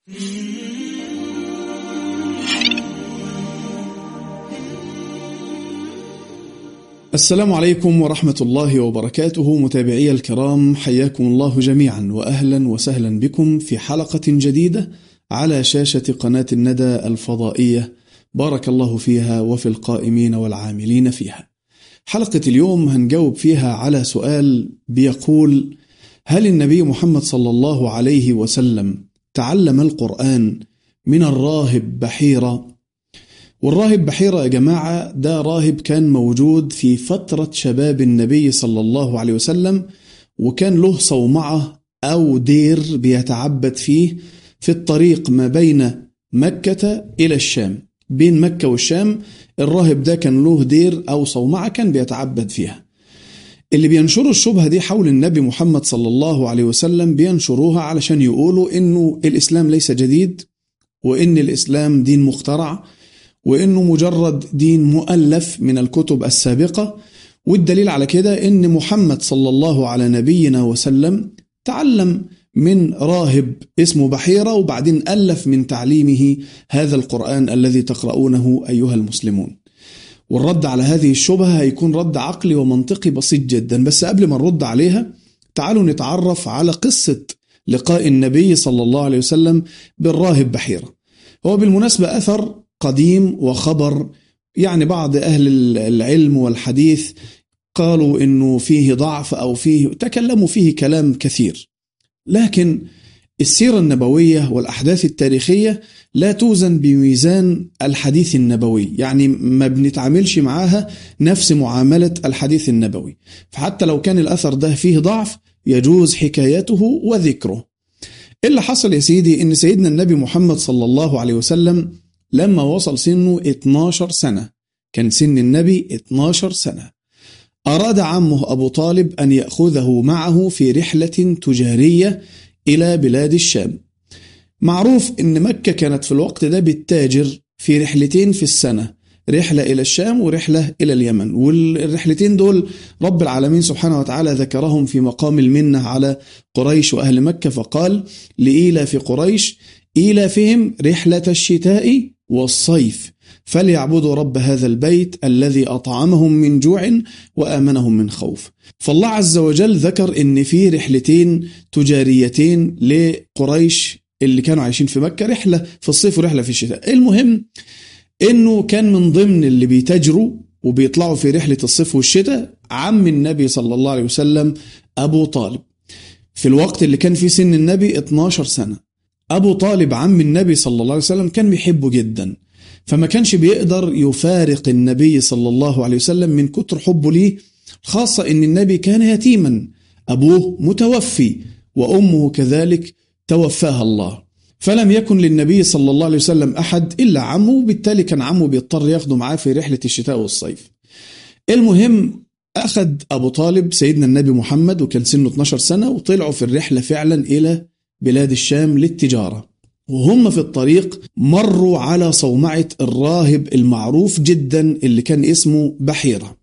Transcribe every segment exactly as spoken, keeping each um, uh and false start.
السلام عليكم ورحمة الله وبركاته. متابعي الكرام، حياكم الله جميعا وأهلا وسهلا بكم في حلقة جديدة على شاشة قناة الندى الفضائية، بارك الله فيها وفي القائمين والعاملين فيها. حلقة اليوم هنجاوب فيها على سؤال بيقول: هل النبي محمد صلى الله عليه وسلم تعلم القرآن من الراهب بحيرة؟ والراهب بحيرة يا جماعة ده راهب كان موجود في فترة شباب النبي صلى الله عليه وسلم، وكان له صومعة أو دير بيتعبد فيه في الطريق ما بين مكة إلى الشام. بين مكة والشام الراهب ده كان له دير أو صومعة كان بيتعبد فيها. اللي بينشروا الشبهة دي حول النبي محمد صلى الله عليه وسلم بينشروها علشان يقولوا إنه الإسلام ليس جديد، وإن الإسلام دين مخترع، وإنه مجرد دين مؤلف من الكتب السابقة. والدليل على كده إن محمد صلى الله على نبينا وسلم تعلم من راهب اسمه بحيرة، وبعدين ألف من تعليمه هذا القرآن الذي تقرؤونه أيها المسلمون. والرد على هذه الشبهة هيكون رد عقلي ومنطقي بسيط جدا، بس قبل ما نرد عليها تعالوا نتعرف على قصة لقاء النبي صلى الله عليه وسلم بالراهب بحيرة. هو بالمناسبة أثر قديم وخبر، يعني بعض أهل العلم والحديث قالوا إنه فيه ضعف أو فيه تكلموا فيه كلام كثير، لكن السيرة النبوية والأحداث التاريخية لا توزن بميزان الحديث النبوي، يعني ما بنتعاملش معاها نفس معاملة الحديث النبوي. فحتى لو كان الأثر ده فيه ضعف يجوز حكايته وذكره. اللي حصل يا سيدي إن سيدنا النبي محمد صلى الله عليه وسلم لما وصل سنه اتناشر سنة، كان سن النبي اتناشر سنة، أراد عمه أبو طالب أن يأخذه معه في رحلة تجارية إلى بلاد الشام. معروف أن مكة كانت في الوقت ده بتتاجر في رحلتين في السنة، رحلة إلى الشام ورحلة إلى اليمن. والرحلتين دول رب العالمين سبحانه وتعالى ذكرهم في مقام المنة على قريش وأهل مكة، فقال: لإيلاف قريش إيلافهم رحلة الشتاء والصيف فليعبدوا رب هذا البيت الذي أطعمهم من جوع وآمنهم من خوف. فالله عز وجل ذكر إن في رحلتين تجاريتين لقريش اللي كانوا عايشين في مكة، رحلة في الصيف ورحلة في الشتاء. المهم إنه كان من ضمن اللي بيتاجروا وبيطلعوا في رحلة الصيف والشتاء عم النبي صلى الله عليه وسلم أبو طالب، في الوقت اللي كان فيه سن النبي اتناشر سنة. أبو طالب عم النبي صلى الله عليه وسلم كان بيحبه جدا، فما كانش بيقدر يفارق النبي صلى الله عليه وسلم من كتر حبه ليه، خاصة إن النبي كان يتيما، أبوه متوفي وأمه كذلك توفاها الله، فلم يكن للنبي صلى الله عليه وسلم أحد إلا عمه، وبالتالي كان عمه بيضطر ياخده معاه في رحلة الشتاء والصيف. المهم أخذ أبو طالب سيدنا النبي محمد وكان سنه اتناشر سنة، وطلعوا في الرحلة فعلا إلى بلاد الشام للتجارة. وهم في الطريق مروا على صومعة الراهب المعروف جدا اللي كان اسمه بحيرة.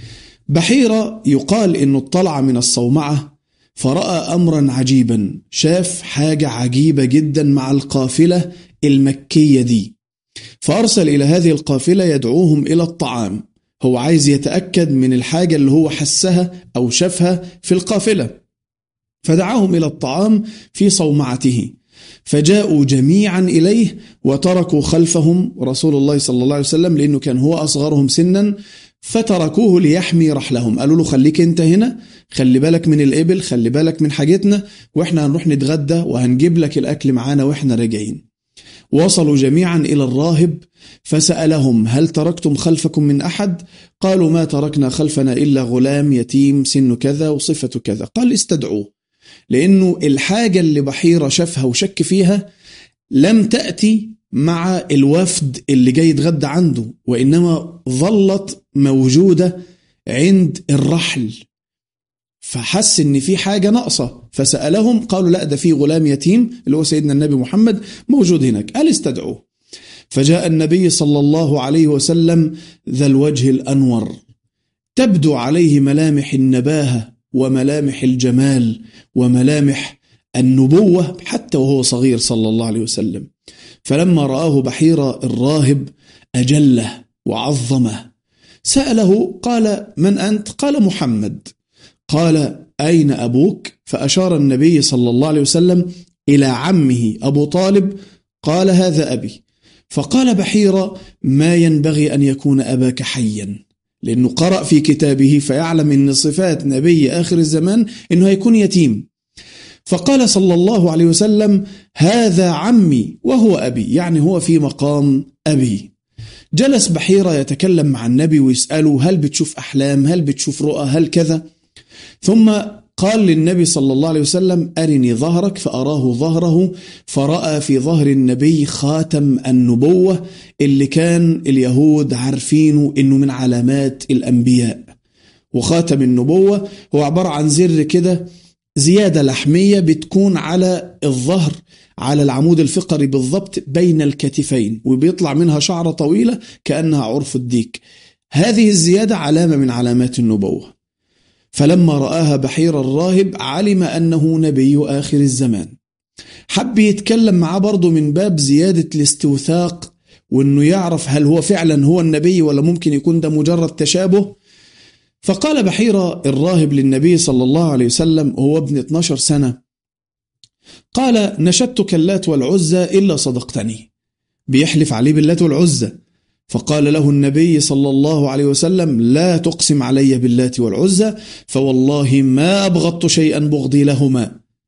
بحيرة يقال إنه اطلع من الصومعة فرأى أمرا عجيبا، شاف حاجة عجيبة جدا مع القافلة المكية دي، فأرسل إلى هذه القافلة يدعوهم إلى الطعام. هو عايز يتأكد من الحاجة اللي هو حسها أو شافها في القافلة، فدعاهم إلى الطعام في صومعته، فجاءوا جميعا إليه وتركوا خلفهم رسول الله صلى الله عليه وسلم لأنه كان هو أصغرهم سنا، فتركوه ليحمي رحلهم. قالوا له: خليك انت هنا، خلي بالك من الإبل، خلي بالك من حاجتنا، وإحنا هنروح نتغدى وهنجيب لك الأكل معانا وإحنا راجعين. وصلوا جميعا إلى الراهب فسألهم: هل تركتم خلفكم من أحد؟ قالوا: ما تركنا خلفنا إلا غلام يتيم سن كذا وصفة كذا. قال: استدعوه، لأنه الحاجة اللي بحيرة شافها وشك فيها لم تأتي مع الوفد اللي جاي يتغدى عنده، وإنما ظلت موجودة عند الرحل، فحس إن في حاجة ناقصة فسألهم، قالوا: لا، ده في غلام يتيم اللي هو سيدنا النبي محمد موجود هناك. قال: استدعوه. فجاء النبي صلى الله عليه وسلم ذا الوجه الأنور، تبدو عليه ملامح النباهة وملامح الجمال وملامح النبوة حتى وهو صغير صلى الله عليه وسلم. فلما رآه بحيرة الراهب أجله وعظمه، سأله قال: من أنت؟ قال: محمد. قال: أين أبوك؟ فأشار النبي صلى الله عليه وسلم إلى عمه أبو طالب، قال: هذا أبي. فقال بحيرة: ما ينبغي أن يكون أباك حيا، لأنه قرأ في كتابه فيعلم أن صفات نبي آخر الزمان أنه هيكون يتيم. فقال صلى الله عليه وسلم: هذا عمي وهو أبي، يعني هو في مقام أبي. جلس بحيرة يتكلم مع النبي ويسأله: هل بتشوف أحلام؟ هل بتشوف رؤى؟ هل كذا؟ ثم قال للنبي صلى الله عليه وسلم: أرني ظهرك. فأراه ظهره، فرأى في ظهر النبي خاتم النبوة اللي كان اليهود عارفينه إنه من علامات الأنبياء. وخاتم النبوة هو عبارة عن زر كده، زيادة لحمية بتكون على الظهر، على العمود الفقري بالضبط بين الكتفين، وبيطلع منها شعرة طويلة كأنها عرف الديك. هذه الزيادة علامة من علامات النبوة. فلما رآها بحير الراهب علم أنه نبي آخر الزمان. حب يتكلم معاه برضه من باب زيادة الاستوثاق، وأنه يعرف هل هو فعلا هو النبي ولا ممكن يكون ده مجرد تشابه. فقال بحير الراهب للنبي صلى الله عليه وسلم وهو ابن اثناشر سنة، قال: نشدتك اللات والعزى إلا صدقتني. بيحلف عليه باللات والعزى. فقال له النبي صلى الله عليه وسلم: لا تقسم علي باللات والعزى، فوالله ما أبغضت شيئا بغضي لهما.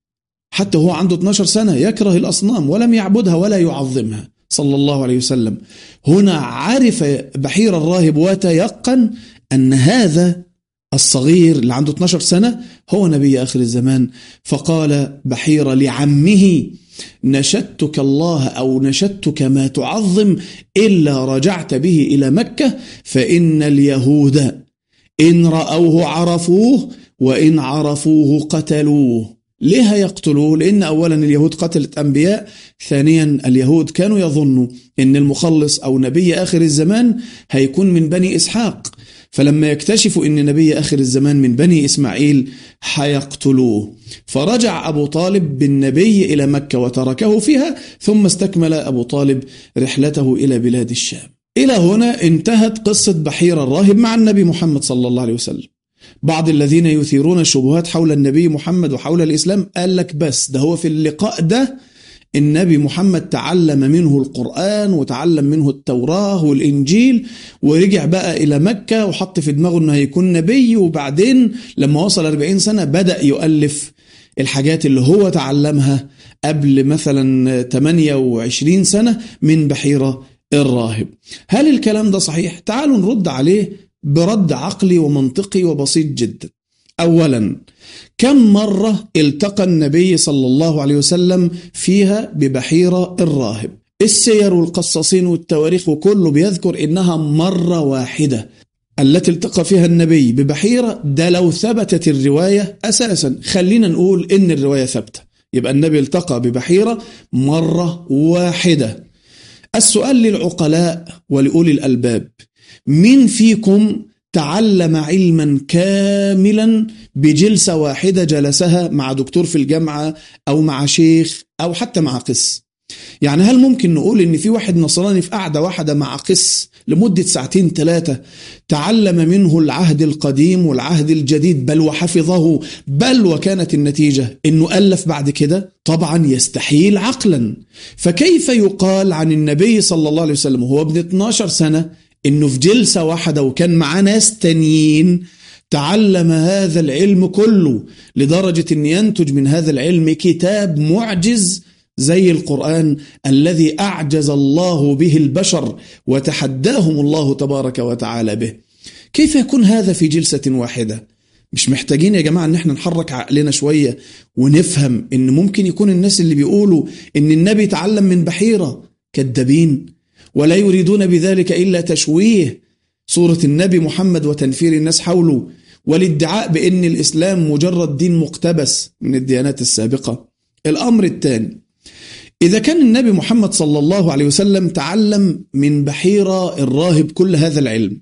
حتى هو عنده اثناشر سنة يكره الأصنام ولم يعبدها ولا يعظمها صلى الله عليه وسلم. هنا عرف بحير الراهب وتيقن أن هذا الصغير اللي عنده اثناشر سنة هو نبي آخر الزمان. فقال بحير لعمه: نشدتك الله أو نشدتك ما تعظم إلا رجعت به إلى مكة، فإن اليهود إن رأوه عرفوه وإن عرفوه قتلوه. ليه يقتلوه؟ لأن أولا اليهود قتلت أنبياء، ثانيا اليهود كانوا يظنوا أن المخلص أو نبي آخر الزمان هيكون من بني إسحاق، فلما يكتشفوا أن نبي آخر الزمان من بني إسماعيل حيقتلوه. فرجع أبو طالب بالنبي إلى مكة وتركه فيها، ثم استكمل أبو طالب رحلته إلى بلاد الشام. إلى هنا انتهت قصة بحير الراهب مع النبي محمد صلى الله عليه وسلم. بعض الذين يثيرون الشبهات حول النبي محمد وحول الإسلام قال لك بس ده هو في اللقاء ده النبي محمد تعلم منه القرآن وتعلم منه التوراة والإنجيل، ورجع بقى إلى مكة وحط في دماغه أنه هيكون نبي، وبعدين لما وصل أربعين سنة بدأ يؤلف الحاجات اللي هو تعلمها قبل مثلا ثمانية وعشرين سنة من بحيرة الراهب. هل الكلام ده صحيح؟ تعالوا نرد عليه برد عقلي ومنطقي وبسيط جدا. أولا، كم مرة التقى النبي صلى الله عليه وسلم فيها ببحيرة الراهب؟ السير والقصاصين والتواريخ وكله بيذكر إنها مرة واحدة التي التقى فيها النبي ببحيرة. ده لو ثبتت الرواية أساسا، خلينا نقول إن الرواية ثابتة، يبقى النبي التقى ببحيرة مرة واحدة. السؤال للعقلاء ولأولي الألباب: مين فيكم تعلم علما كاملا بجلسة واحدة جلسها مع دكتور في الجامعة أو مع شيخ أو حتى مع قس؟ يعني هل ممكن نقول إن في واحد نصراني في قعدة واحدة مع قس لمدة ساعتين ثلاثة تعلم منه العهد القديم والعهد الجديد، بل وحفظه، بل وكانت النتيجة إنه ألف بعد كده؟ طبعا يستحيل عقلا. فكيف يقال عن النبي صلى الله عليه وسلم وهو ابن اثناشر سنة إنه في جلسة واحدة وكان معاه ناس تانيين تعلم هذا العلم كله، لدرجة أن ينتج من هذا العلم كتاب معجز زي القرآن الذي أعجز الله به البشر وتحداهم الله تبارك وتعالى به؟ كيف يكون هذا في جلسة واحدة؟ مش محتاجين يا جماعة أن احنا نحرك عقلنا شوية ونفهم أن ممكن يكون الناس اللي بيقولوا أن النبي تعلم من بحيرة كذابين، ولا يريدون بذلك إلا تشويه صورة النبي محمد وتنفير الناس حوله، والادعاء بأن الإسلام مجرد دين مقتبس من الديانات السابقة. الأمر الثاني: إذا كان النبي محمد صلى الله عليه وسلم تعلم من بحيرة الراهب كل هذا العلم،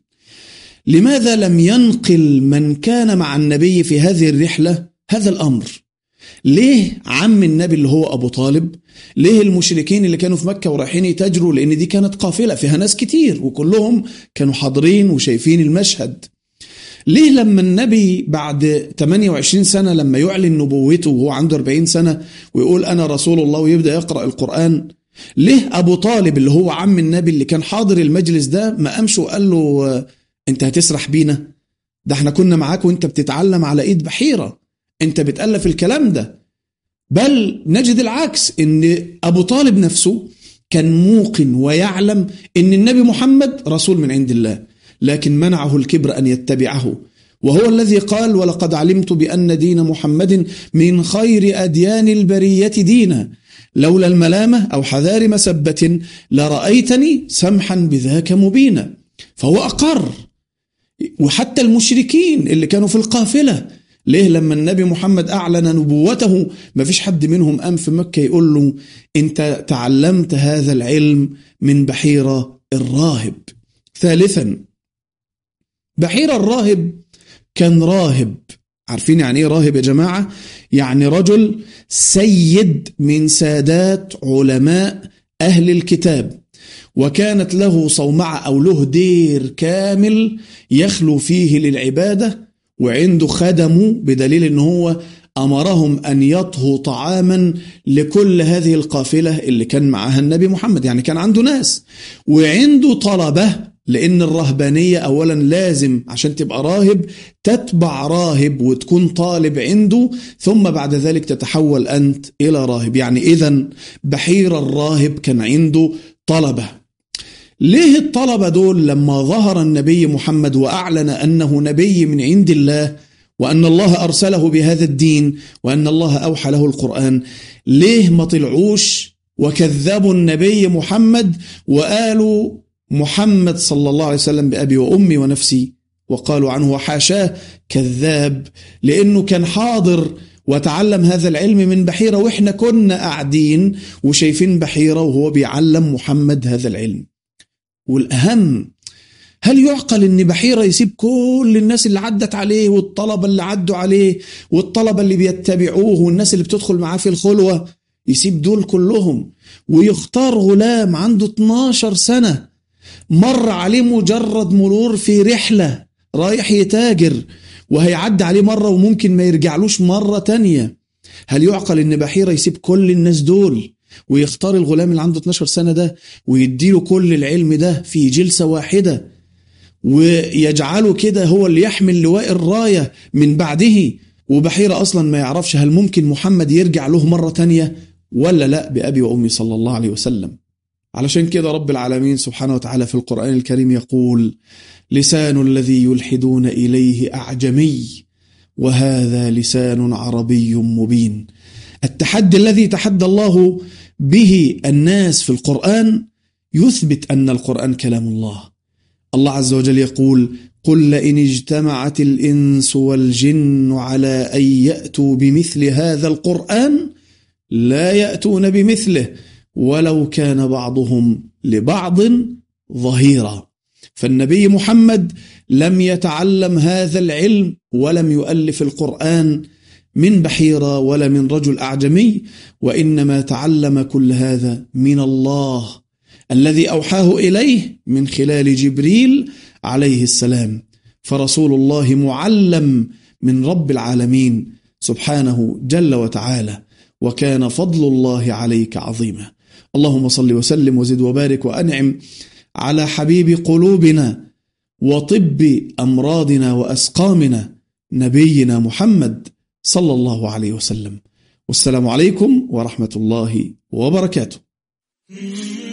لماذا لم ينقل من كان مع النبي في هذه الرحلة هذا الأمر؟ ليه عم النبي اللي هو أبو طالب؟ ليه المشركين اللي كانوا في مكة ورايحين يتاجروا؟ لأن دي كانت قافلة فيها ناس كتير وكلهم كانوا حاضرين وشايفين المشهد. ليه لما النبي بعد ثمانية وعشرين سنة لما يعلن نبوته وهو عنده أربعين سنة ويقول أنا رسول الله ويبدأ يقرأ القرآن، ليه أبو طالب اللي هو عم النبي اللي كان حاضر المجلس ده ما قامش وقال له أنت هتسرح بينا؟ ده احنا كنا معاك وانت بتتعلم على ايد بحيرة، انت بتألف الكلام ده. بل نجد العكس، ان ابو طالب نفسه كان موقن ويعلم ان النبي محمد رسول من عند الله، لكن منعه الكبر ان يتبعه، وهو الذي قال ولقد علمت بأن دين محمد من خير أديان البرية دينا لولا الملامة أو حذار مسبة لرأيتني سمحا بذاك مبينا. فهو أقر. وحتى المشركين اللي كانوا في القافلة، ليه لما النبي محمد أعلن نبوته ما فيش حد منهم قام في مكة يقول له أنت تعلمت هذا العلم من بحيرة الراهب؟ ثالثا، بحيرة الراهب كان راهب. عارفين يعني ايه راهب يا جماعة؟ يعني رجل سيد من سادات علماء أهل الكتاب، وكانت له صومعة أو له دير كامل يخلو فيه للعبادة، وعنده خدمه بدليل أنه هو أمرهم أن يطهوا طعاما لكل هذه القافلة اللي كان معها النبي محمد. يعني كان عنده ناس وعنده طلبة، لأن الرهبانية أولا لازم عشان تبقى راهب تتبع راهب وتكون طالب عنده، ثم بعد ذلك تتحول أنت إلى راهب. يعني إذن بحير الراهب كان عنده طلبة. ليه الطلبة دول لما ظهر النبي محمد وأعلن أنه نبي من عند الله وأن الله أرسله بهذا الدين وأن الله أوحى له القرآن، ليه ما طلعوش وكذبوا النبي محمد وقالوا محمد صلى الله عليه وسلم بأبي وأمي ونفسي، وقالوا عنه وحاشاه كذاب، لأنه كان حاضر وتعلم هذا العلم من بحيرة، وإحنا كنا قاعدين وشايفين بحيرة وهو بيعلم محمد هذا العلم. والأهم، هل يعقل ان بحيرة يسيب كل الناس اللي عدت عليه والطلبة اللي عدوا عليه والطلبة اللي بيتبعوه والناس اللي بتدخل معاه في الخلوة، يسيب دول كلهم ويختار غلام عنده اتناشر سنة مر عليه مجرد مرور في رحلة رايح يتاجر وهيعد عليه مرة وممكن ما يرجعلوش مرة تانية؟ هل يعقل ان بحيرة يسيب كل الناس دول ويختار الغلام اللي عنده اتناشر سنة ده ويديله كل العلم ده في جلسة واحدة ويجعله كده هو اللي يحمل لواء الراية من بعده، وبحيرة أصلا ما يعرفش هل ممكن محمد يرجع له مرة تانية ولا لا بأبي وأمي صلى الله عليه وسلم؟ علشان كده رب العالمين سبحانه وتعالى في القرآن الكريم يقول: لسان الذي يلحدون إليه أعجمي وهذا لسان عربي مبين. التحدي الذي تحدى الله به الناس في القرآن يثبت أن القرآن كلام الله. الله عز وجل يقول: قل لئن اجتمعت الإنس والجن على أن يأتوا بمثل هذا القرآن لا يأتون بمثله ولو كان بعضهم لبعض ظهيرا. فالنبي محمد لم يتعلم هذا العلم ولم يؤلف القرآن من بحيرة ولا من رجل أعجمي، وإنما تعلم كل هذا من الله الذي أوحاه إليه من خلال جبريل عليه السلام. فرسول الله معلم من رب العالمين سبحانه جل وتعالى، وكان فضل الله عليك عظيما. اللهم صل وسلم وزد وبارك وأنعم على حبيب قلوبنا وطب أمراضنا وأسقامنا نبينا محمد صلى الله عليه وسلم. والسلام عليكم ورحمة الله وبركاته.